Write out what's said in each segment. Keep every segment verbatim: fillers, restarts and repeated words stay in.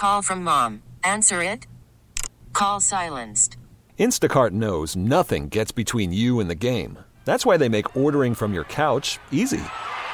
call from mom. Answer it. Call silenced. Instacart knows nothing gets between you and the game. That's why they make ordering from your couch easy.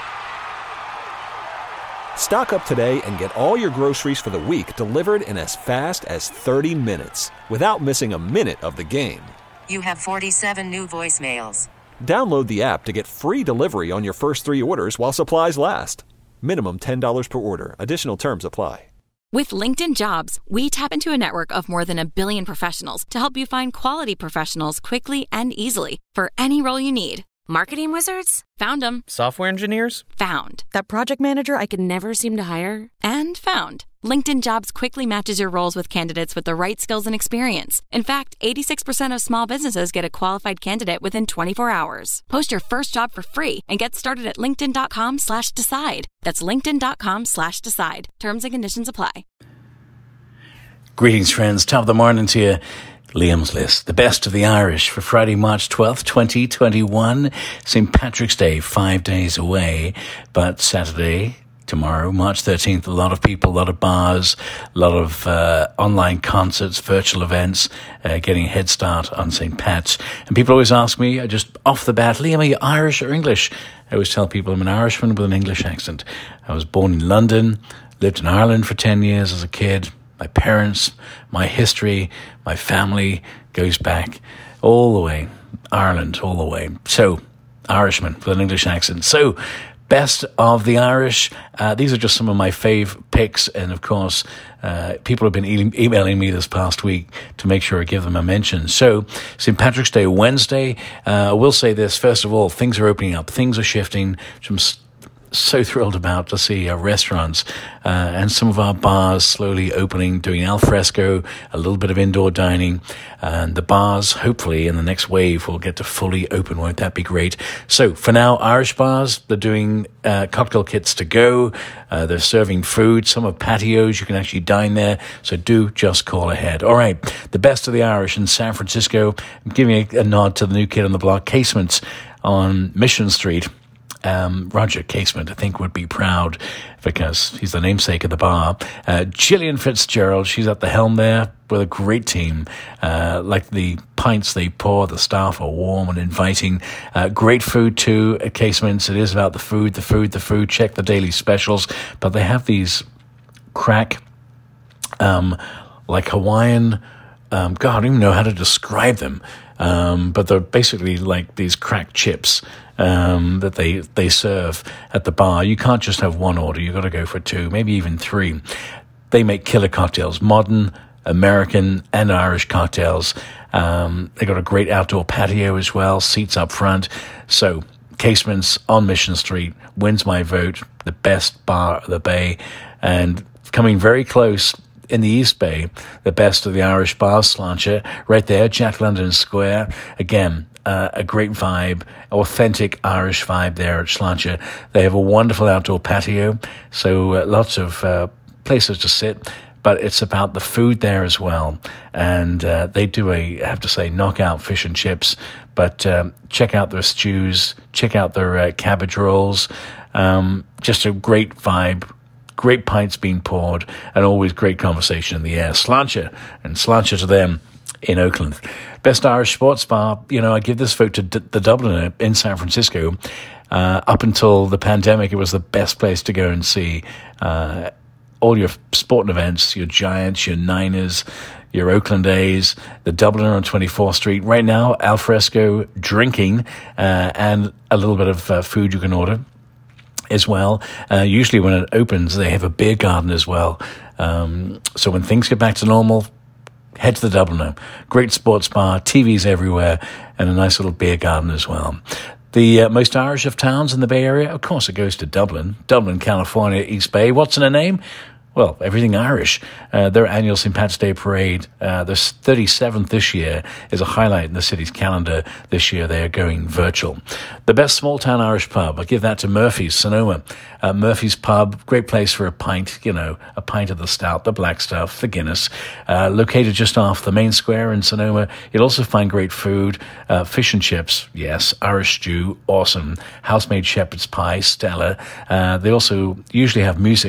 Stock up today and get all your groceries for the week delivered in as fast as thirty minutes without missing a minute of the game. You have forty-seven new voicemails. Download the app to get free delivery on your first three orders while supplies last. Minimum ten dollars per order. Additional terms apply. With LinkedIn Jobs, we tap into a network of more than a billion professionals to help you find quality professionals quickly and easily for any role you need. Marketing wizards? Found them. Software engineers? Found. That project manager I could never seem to hire? And found. LinkedIn Jobs quickly matches your roles with candidates with the right skills and experience. In fact, eighty-six percent of small businesses get a qualified candidate within twenty-four hours. Post your first job for free and get started at linkedin.com slash decide. That's linkedin.com slash decide. Terms and conditions apply. Greetings, friends. Top of the morning to you. Liam's List, the best of the Irish for Friday, March twelfth, twenty twenty-one. Saint Patrick's Day, five days away. But Saturday, tomorrow, March thirteenth, a lot of people, a lot of bars, a lot of uh, online concerts, virtual events, uh, getting a head start on Saint Pat's. And people always ask me, uh, just off the bat, Liam, are you Irish or English? I always tell people I'm an Irishman with an English accent. I was born in London, lived in Ireland for ten years as a kid. My parents, my history, my family goes back all the way, Ireland all the way. So, Irishman with an English accent. So, best of the Irish. Uh, these are just some of my fave picks. And of course, uh, people have been e- emailing me this past week to make sure I give them a mention. So, Saint Patrick's Day, Wednesday. Uh, I will say this, first of all, things are opening up. Things are shifting. Some so thrilled about to see our restaurants uh, and some of our bars slowly opening, doing al fresco, a little bit of indoor dining, and the bars hopefully in the next wave will get to fully open. Won't that be great? So for now, Irish bars, they're doing uh, cocktail kits to go. Uh, they're serving food. Some are patios. You can actually dine there. So do just call ahead. All right. The best of the Irish in San Francisco. I'm giving a, a nod to the new kid on the block, Casements on Mission Street. Um, Roger Casement, I think, would be proud because he's the namesake of the bar. Uh, Gillian Fitzgerald, she's at the helm there with a great team. Uh, like the pints they pour, the staff are warm and inviting. Uh, great food too at Casements. It is about the food, the food, the food. Check the daily specials. But they have these crack, um, like Hawaiian, um, God, I don't even know how to describe them. Um, but they're basically like these cracked chips um, that they they serve at the bar. You can't just have one order. You've got to go for two, maybe even three. They make killer cocktails, modern, American, and Irish cocktails. Um, they got a great outdoor patio as well, seats up front. So Casements on Mission Street wins my vote, the best bar of the Bay. And coming very close in the East Bay, the best of the Irish bars, Sláinte, right there, Jack London Square. Again, uh, a great vibe, authentic Irish vibe there at Sláinte. They have a wonderful outdoor patio, so uh, lots of uh, places to sit, but it's about the food there as well. And uh, they do a, I have to say, knockout fish and chips, but um, check out their stews, check out their uh, cabbage rolls. Um, just a great vibe. Great pints being poured, and always great conversation in the air. Sláinte, and Sláinte to them in Oakland. Best Irish sports bar, you know, I give this vote to D- the Dubliner in San Francisco. Uh, up until the pandemic, it was the best place to go and see uh, all your sporting events, your Giants, your Niners, your Oakland A's, the Dubliner on twenty-fourth Street. Right now, al fresco drinking uh, and a little bit of uh, food you can order as well. Uh, usually when it opens, they have a beer garden as well. Um, so when things get back to normal, head to the Dubliner. Great sports bar, T Vs everywhere, and a nice little beer garden as well. The uh, most Irish of towns in the Bay Area, of course, it goes to Dublin. Dublin, California, East Bay. What's in a name? Well, everything Irish. Uh, their annual Saint Pat's Day Parade, uh, the thirty-seventh this year, is a highlight in the city's calendar. This year they are going virtual. The best small-town Irish pub, I give that to Murphy's, Sonoma. Uh, Murphy's Pub, great place for a pint, you know, a pint of the stout, the black stuff, the Guinness. Uh, located just off the main square in Sonoma. You'll also find great food, uh, fish and chips, yes, Irish stew, awesome. House-made shepherd's pie, stellar. Uh, they also usually have music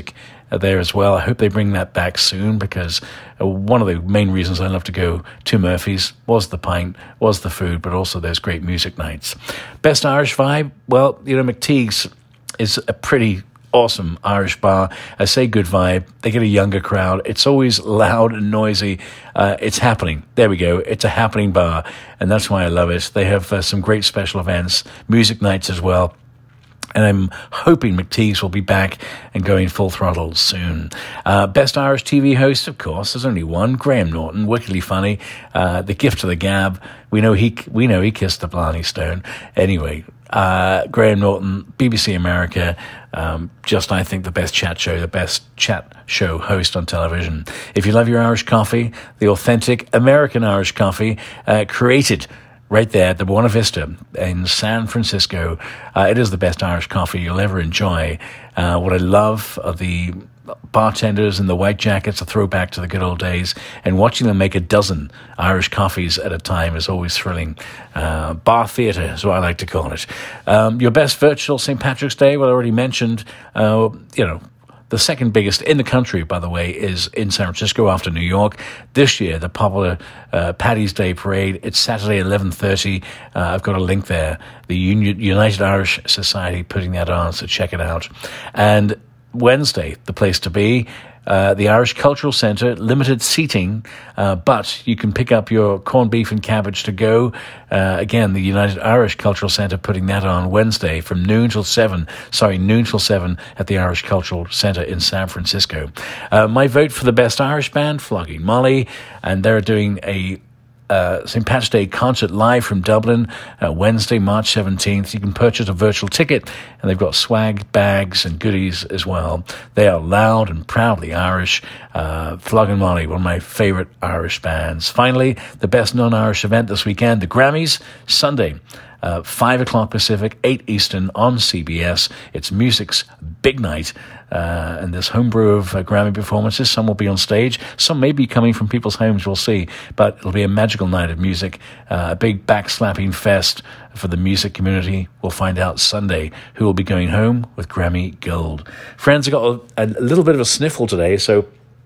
uh, there as well. I hope they bring that back soon, because uh, one of the main reasons I love to go to Murphy's was the pint, was the food, but also those great music nights. Best Irish vibe? Well, you know, McTeague's is a pretty awesome Irish bar. I say good vibe. They get a younger crowd. It's always loud and noisy. Uh, it's happening. There we go. It's a happening bar, and that's why I love it. They have uh, some great special events, music nights as well. And I'm hoping McTeague's will be back and going full throttle soon. Uh, best Irish T V host, of course, there's only one. Graham Norton, wickedly funny. Uh, the gift of the gab. We know he we know he kissed the Blarney Stone. Anyway, uh, Graham Norton, B B C America. Um, just, I think, the best chat show, the best chat show host on television. If you love your Irish coffee, the authentic American Irish coffee, uh, created right there at the Buena Vista in San Francisco. Uh, it is the best Irish coffee you'll ever enjoy. Uh, what I love are the bartenders in the white jackets, a throwback to the good old days, and watching them make a dozen Irish coffees at a time is always thrilling. Uh, bar theatre is what I like to call it. Um, your best virtual Saint Patrick's Day, well, I already mentioned, uh, you know, the second biggest in the country, by the way, is in San Francisco after New York. This year, the popular uh, Paddy's Day Parade, it's Saturday, eleven thirty. Uh, I've got a link there. The Union, United Irish Society putting that on, so check it out. And Wednesday, the place to be, uh, the Irish Cultural Centre, limited seating, uh, but you can pick up your corned beef and cabbage to go. Uh, again, the United Irish Cultural Centre putting that on Wednesday from noon till seven. Sorry, noon till seven at the Irish Cultural Centre in San Francisco. Uh, my vote for the best Irish band, Flogging Molly, and they're doing a Uh, Saint Patrick's Day concert live from Dublin, uh, Wednesday, March seventeenth. You can purchase a virtual ticket, and they've got swag, bags, and goodies as well. They are loud and proudly Irish. Uh, Flogging Molly, one of my favorite Irish bands. Finally, the best non-Irish event this weekend, the Grammys, Sunday. Uh, five o'clock Pacific, eight Eastern on C B S. It's music's big night. Uh, and this homebrew of uh, Grammy performances. Some will be on stage. Some may be coming from people's homes. We'll see. But it'll be a magical night of music. Uh, a big backslapping fest for the music community. We'll find out Sunday who will be going home with Grammy Gold. Friends, I got a, a little bit of a sniffle today, so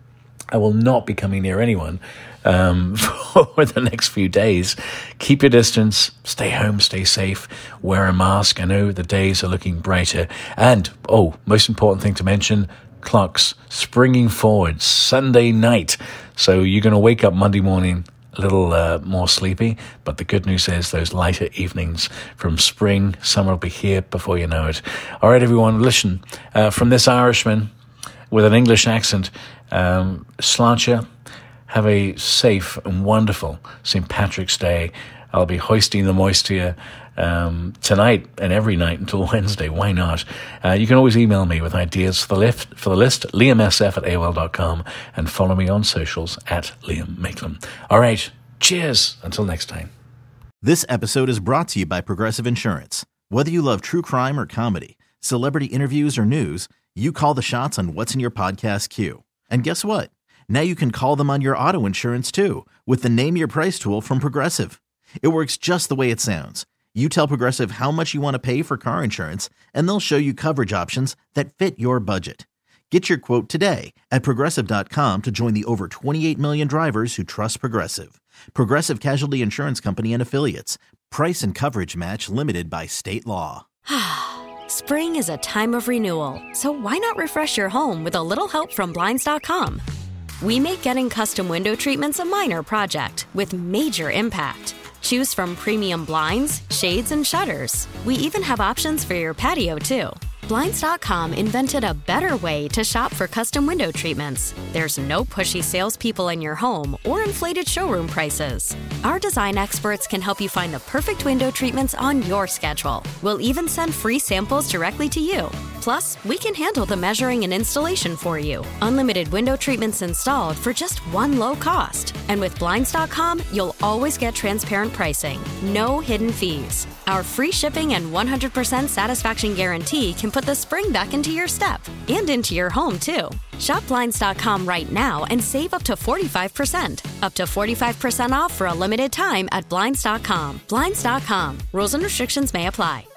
I will not be coming near anyone um, for the next few days. Keep your distance, stay home, stay safe, wear a mask. I know the days are looking brighter. And, oh, most important thing to mention, clocks springing forward Sunday night. So you're going to wake up Monday morning a little uh, more sleepy, but the good news is those lighter evenings from spring, summer will be here before you know it. All right, everyone, listen, uh, from this Irishman with an English accent, um, Sláinte, have a safe and wonderful Saint Patrick's Day. I'll be hoisting the moist to you um, tonight and every night until Wednesday. Why not? Uh, you can always email me with ideas for the list, for the list liam s f at a o l dot com, and follow me on socials at Liam Maitland. All right, cheers. Until next time. This episode is brought to you by Progressive Insurance. Whether you love true crime or comedy, celebrity interviews or news, you call the shots on what's in your podcast queue. And guess what? Now you can call them on your auto insurance too with the Name Your Price tool from Progressive. It works just the way it sounds. You tell Progressive how much you want to pay for car insurance, and they'll show you coverage options that fit your budget. Get your quote today at Progressive dot com to join the over twenty-eight million drivers who trust Progressive. Progressive Casualty Insurance Company and Affiliates. Price and coverage match limited by state law. Spring is a time of renewal, so why not refresh your home with a little help from Blinds dot com? We make getting custom window treatments a minor project with major impact. Choose from premium blinds, shades, and shutters. We even have options for your patio, too. Blinds dot com invented a better way to shop for custom window treatments. There's no pushy salespeople in your home or inflated showroom prices. Our design experts can help you find the perfect window treatments on your schedule. We'll even send free samples directly to you. Plus, we can handle the measuring and installation for you. Unlimited window treatments installed for just one low cost. And with Blinds dot com, you'll always get transparent pricing. No hidden fees. Our free shipping and one hundred percent satisfaction guarantee can put the spring back into your step and into your home, too. Shop Blinds dot com right now and save up to forty-five percent. Up to forty-five percent off for a limited time at Blinds dot com. Blinds dot com. Rules and restrictions may apply.